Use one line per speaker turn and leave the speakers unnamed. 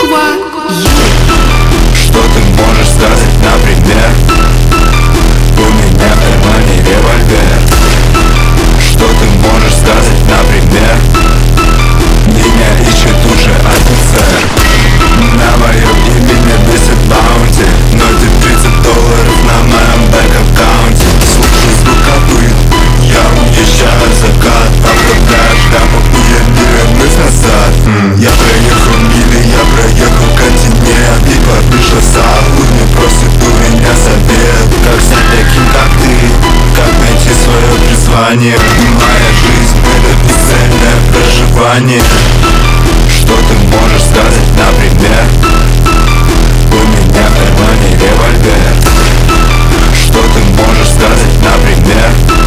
Кукла Юрий.
Что ты можешь сказать, например? У меня в кармане револьвер. Что ты можешь сказать, например? Меня ищет уже офицер. На моем имени висит баунти, но эти $30 на моем бэк-аккаунте. Слушай звук копыт, я уезжаю в закат. Оставляю шляпу и я не вернусь назад. Я проехал мили, я проехал континент. И подпишешь саху, не просит у меня совет. Как стать таким, как ты, как найти свое призвание. Моя жизнь — это бесцельное проживание. Что ты можешь сказать, например? У меня в кармане револьвер. Что ты можешь сказать, например?